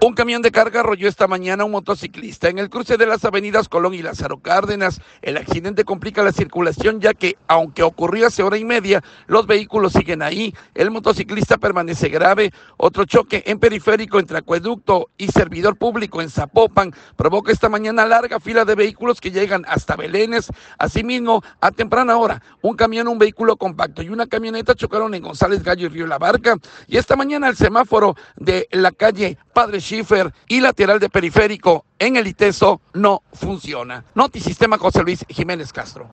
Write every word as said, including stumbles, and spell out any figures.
Un camión de carga arrolló esta mañana a un motociclista en el cruce de las avenidas Colón y Lázaro Cárdenas. El accidente complica la circulación ya que, aunque ocurrió hace hora y media, los vehículos siguen ahí. El motociclista permanece grave. Otro choque en periférico entre Acueducto y Servidor Público en Zapopan provoca esta mañana larga fila de vehículos que llegan hasta Belénes. Asimismo, a temprana hora, un camión, un vehículo compacto y una camioneta chocaron en González Gallo y Río La Barca. Y esta mañana el semáforo de la calle Padre Schiffer y lateral de periférico en el ITESO no funciona. Notisistema, José Luis Jiménez Castro.